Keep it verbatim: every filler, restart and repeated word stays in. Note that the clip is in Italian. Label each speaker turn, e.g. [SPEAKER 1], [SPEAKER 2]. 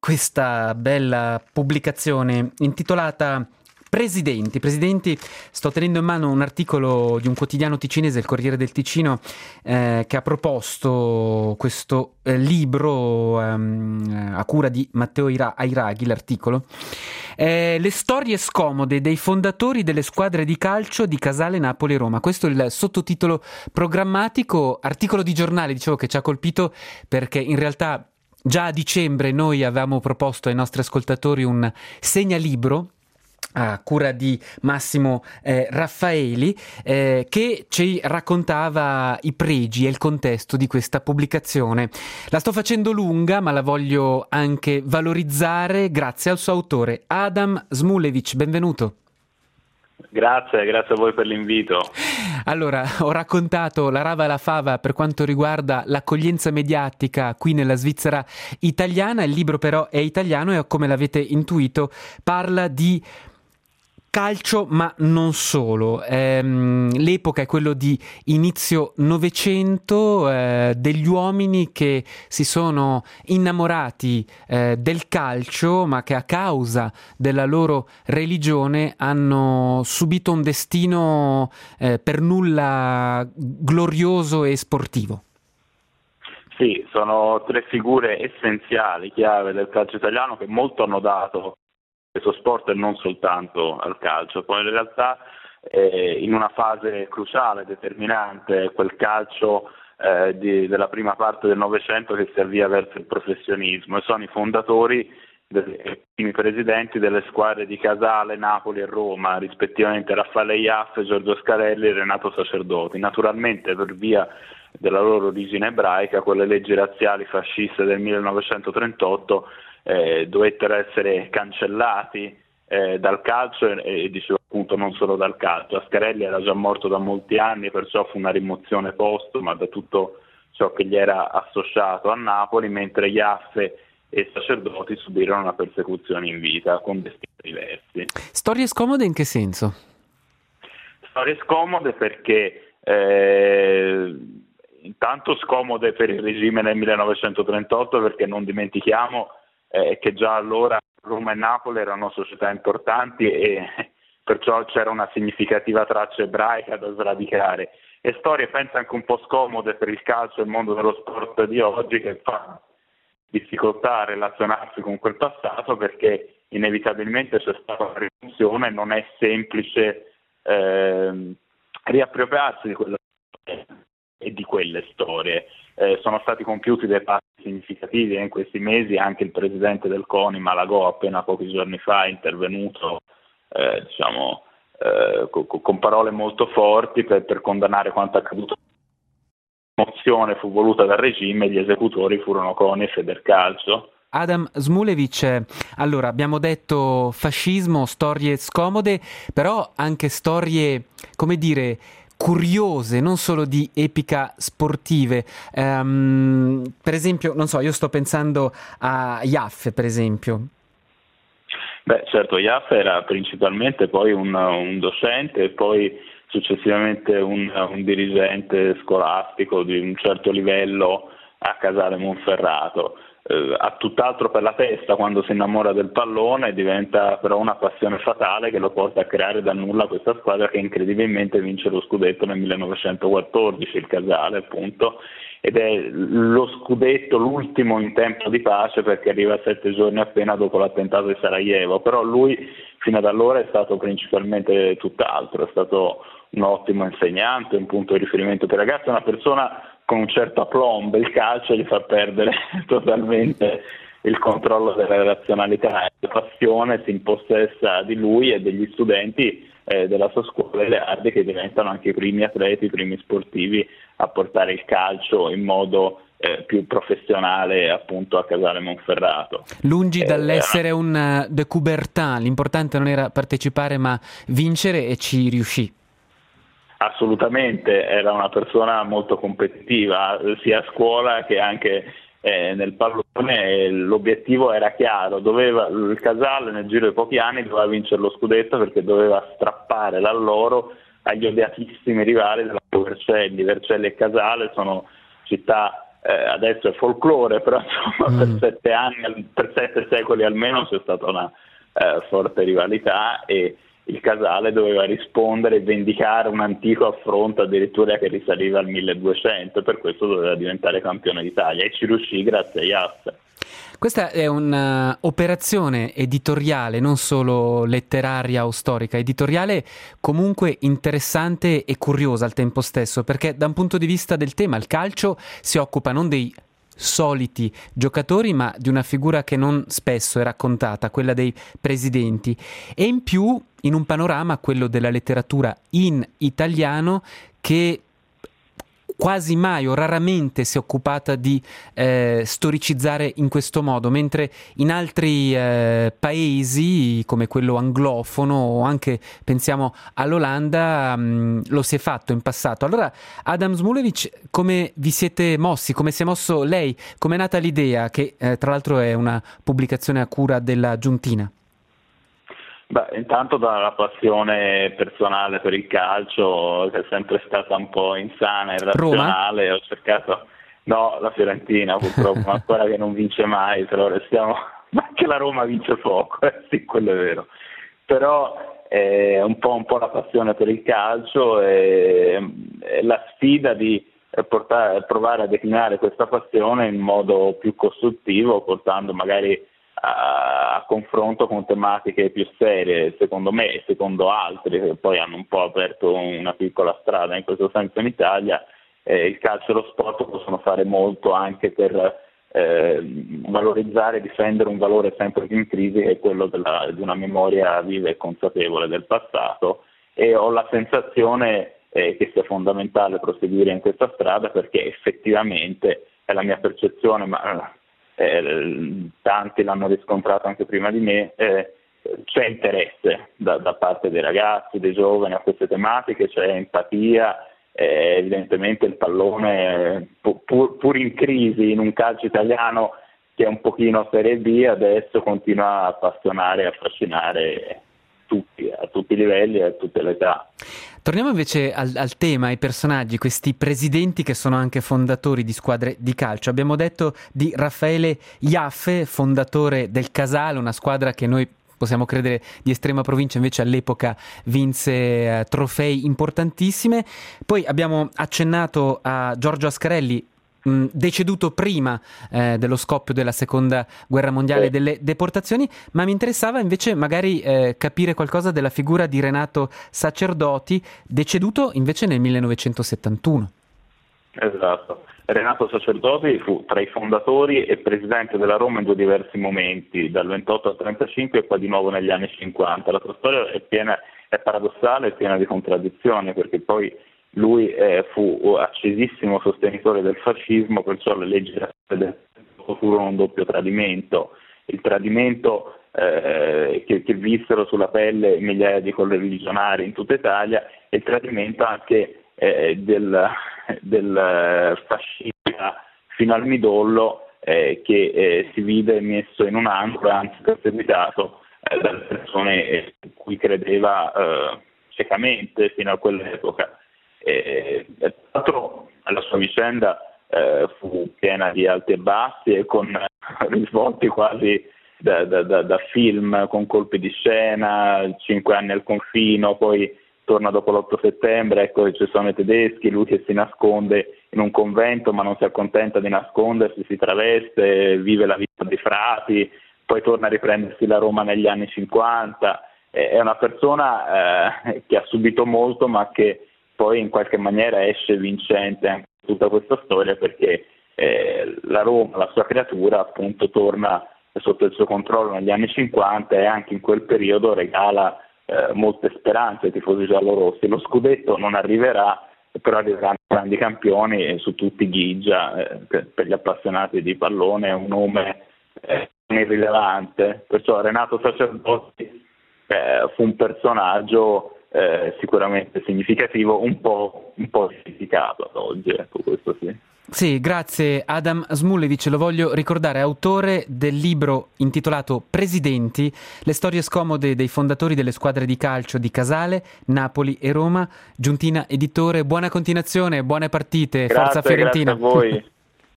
[SPEAKER 1] questa bella pubblicazione intitolata Presidenti, Presidenti, sto tenendo in mano un articolo di un quotidiano ticinese, il Corriere del Ticino, eh, che ha proposto questo eh, libro ehm, a cura di Matteo Ira- Airaghi, l'articolo. Eh, le storie scomode dei fondatori delle squadre di calcio di Casale, Napoli e Roma. Questo è il sottotitolo programmatico, articolo di giornale, dicevo, che ci ha colpito perché in realtà già a dicembre noi avevamo proposto ai nostri ascoltatori un segnalibro a cura di Massimo eh, Raffaeli, eh, che ci raccontava i pregi e il contesto di questa pubblicazione. La sto facendo lunga, ma la voglio anche valorizzare grazie al suo autore, Adam Smulevic. Benvenuto.
[SPEAKER 2] Grazie, grazie a voi per l'invito.
[SPEAKER 1] Allora, ho raccontato la rava e la fava per quanto riguarda l'accoglienza mediatica qui nella Svizzera italiana. Il libro però è italiano e, come l'avete intuito, parla di calcio, ma non solo. Ehm, l'epoca è quello di inizio Novecento, eh, degli uomini che si sono innamorati eh, del calcio, ma che a causa della loro religione hanno subito un destino eh, per nulla glorioso e sportivo.
[SPEAKER 2] Sì, sono tre figure essenziali, chiave del calcio italiano, che molto hanno dato questo sport e non soltanto al calcio. Poi in realtà eh, in una fase cruciale, determinante, quel calcio eh, di, della prima parte del Novecento che si avvia verso il professionismo, e sono i fondatori, i primi presidenti delle squadre di Casale, Napoli e Roma, rispettivamente Raffaele Iaffe, Giorgio Scarelli e Renato Sacerdoti. Naturalmente, per via della loro origine ebraica, quelle leggi razziali fasciste del millenovecentotrentotto Eh, dovettero essere cancellati eh, dal calcio e, e dicevo appunto non solo dal calcio. Ascarelli era già morto da molti anni, perciò fu una rimozione postuma da tutto ciò che gli era associato a Napoli, mentre Iaffe e Sacerdoti subirono una persecuzione in vita con destini diversi.
[SPEAKER 1] Storie scomode in che senso?
[SPEAKER 2] Storie scomode perché eh, intanto scomode per il regime nel millenovecentotrentotto, perché non dimentichiamo Eh, che già allora Roma e Napoli erano società importanti e perciò c'era una significativa traccia ebraica da sradicare, e storie penso anche un po' scomode per il calcio e il mondo dello sport di oggi, che fa difficoltà a relazionarsi con quel passato perché inevitabilmente c'è stata una rivoluzione e non è semplice eh, riappropriarsi di quella e di quelle storie. Eh, sono stati compiuti dei passi significativi in questi mesi. Anche il presidente del CONI, Malagò, appena pochi giorni fa è intervenuto eh, diciamo, eh, co- con parole molto forti per, per condannare quanto accaduto. La mozione fu voluta dal regime e gli esecutori furono CONI e Federcalcio.
[SPEAKER 1] Adam Smulevic, allora abbiamo detto fascismo, storie scomode, però anche storie, come dire, curiose, non solo di epica sportive. Um, per esempio, non so, io sto pensando a Iaffe, per esempio.
[SPEAKER 2] Beh, certo, Iaffe era principalmente poi un, un docente e poi successivamente un, un dirigente scolastico di un certo livello a Casale Monferrato. Eh, ha tutt'altro per la testa quando si innamora del pallone, diventa però una passione fatale che lo porta a creare dal nulla questa squadra che incredibilmente vince lo scudetto nel millenovecentoquattordici, il Casale appunto, ed è lo scudetto, l'ultimo in tempo di pace, perché arriva sette giorni appena dopo l'attentato di Sarajevo, però lui fino ad allora è stato principalmente tutt'altro, è stato un ottimo insegnante, un punto di riferimento per i ragazzi, una persona con un certo aplomb. Il calcio gli fa perdere totalmente il controllo della razionalità, e la passione si impossessa di lui e degli studenti eh, della sua scuola delle arti, che diventano anche i primi atleti, i primi sportivi a portare il calcio in modo eh, più professionale appunto a Casale Monferrato.
[SPEAKER 1] Lungi
[SPEAKER 2] eh,
[SPEAKER 1] dall'essere un uh, de Coubertin, l'importante non era partecipare ma vincere, e ci riuscì.
[SPEAKER 2] Assolutamente, era una persona molto competitiva sia a scuola che anche eh, nel pallone. L'obiettivo era chiaro, doveva, il Casale nel giro di pochi anni doveva vincere lo scudetto, perché doveva strappare l'alloro agli odiatissimi rivali della Vercelli. Vercelli e Casale sono città eh, adesso è folklore, però insomma mm. per sette anni, per sette secoli almeno c'è stata una eh, forte rivalità e il Casale doveva rispondere e vendicare un antico affronto addirittura che risaliva al milleduecento, per questo doveva diventare campione d'Italia e ci riuscì grazie a Jaffe.
[SPEAKER 1] Questa è un'operazione editoriale, non solo letteraria o storica, editoriale comunque interessante e curiosa al tempo stesso, perché da un punto di vista del tema il calcio si occupa non dei soliti giocatori, ma di una figura che non spesso è raccontata, quella dei presidenti, e in più in un panorama, quello della letteratura in italiano, che quasi mai o raramente si è occupata di eh, storicizzare in questo modo, mentre in altri eh, paesi come quello anglofono o anche pensiamo all'Olanda mh, lo si è fatto in passato. Allora Adam Szmulewicz, come vi siete mossi? Come si è mosso lei? Come è nata l'idea, che eh, tra l'altro è una pubblicazione a cura della Giuntina?
[SPEAKER 2] Beh, intanto dalla passione personale per il calcio, che è sempre stata un po' insana, irrazionale. Roma? Ho cercato, no, la Fiorentina purtroppo, ancora che non vince mai, però restiamo, ma anche la Roma vince poco, eh, sì, quello è vero. Però è un po', un po' la passione per il calcio e, e la sfida di portare, provare a declinare questa passione in modo più costruttivo, portando magari A, a confronto con tematiche più serie, secondo me e secondo altri che poi hanno un po' aperto una piccola strada in questo senso in Italia. Eh, il calcio e lo sport possono fare molto anche per eh, valorizzare e difendere un valore sempre più in crisi, che è quello della, di una memoria viva e consapevole del passato, e ho la sensazione eh, che sia fondamentale proseguire in questa strada, perché effettivamente è la mia percezione, ma Eh, tanti l'hanno riscontrato anche prima di me, eh, c'è interesse da, da parte dei ragazzi, dei giovani a queste tematiche, c'è empatia, eh, evidentemente il pallone pur, pur in crisi in un calcio italiano che è un pochino a Serie B adesso continua a appassionare e affascinare tutti, a tutti i livelli e a tutte le età.
[SPEAKER 1] Torniamo invece al, al tema, ai personaggi, questi presidenti che sono anche fondatori di squadre di calcio. Abbiamo detto di Raffaele Jaffe, fondatore del Casale, una squadra che noi possiamo credere di estrema provincia, invece all'epoca vinse eh, trofei importantissime. Poi abbiamo accennato a Giorgio Ascarelli, deceduto prima eh, dello scoppio della seconda guerra mondiale e delle deportazioni, ma mi interessava invece magari eh, capire qualcosa della figura di Renato Sacerdoti, deceduto invece nel millenovecentosettantuno.
[SPEAKER 2] Esatto, Renato Sacerdoti fu tra i fondatori e presidente della Roma in due diversi momenti, dal ventotto al trentacinque e poi di nuovo negli anni cinquanta. La sua storia è piena, è paradossale e piena di contraddizioni, perché poi lui eh, fu accesissimo sostenitore del fascismo, perciò le leggi furono un doppio tradimento. Il tradimento eh, che, che vissero sulla pelle migliaia di correligionari in tutta Italia, e il tradimento anche eh, del, del fascista fino al midollo, eh, che eh, si vide messo in un angolo, anzi perseguitato eh, dalle persone in cui credeva eh, ciecamente fino a quell'epoca. E, tra l'altro la sua vicenda eh, fu piena di alti e bassi e con risvolti quasi da, da, da, da film, con colpi di scena, cinque anni al confino, poi torna dopo l'otto settembre, ecco che ci sono i tedeschi, lui che si nasconde in un convento ma non si accontenta di nascondersi, si traveste, vive la vita dei frati, poi torna a riprendersi la Roma negli anni cinquanta. È una persona eh, che ha subito molto, ma che poi in qualche maniera esce vincente anche tutta questa storia, perché eh, la Roma, la sua creatura, appunto torna sotto il suo controllo negli anni cinquanta e anche in quel periodo regala eh, molte speranze ai tifosi giallorossi. Lo scudetto non arriverà, però arriveranno grandi campioni, e su tutti Ghigia, eh, per, per gli appassionati di pallone è un nome eh, irrilevante, perciò Renato Sacerdoti eh, fu un personaggio Eh, sicuramente significativo, un po', un po' dimenticato ad oggi, ecco, questo sì.
[SPEAKER 1] Sì, grazie Adam Szmulewicz, lo voglio ricordare, autore del libro intitolato Presidenti, le storie scomode dei fondatori delle squadre di calcio di Casale, Napoli e Roma. Giuntina Editore, buona continuazione, buone partite,
[SPEAKER 2] grazie,
[SPEAKER 1] forza Fiorentina.
[SPEAKER 2] Grazie a voi.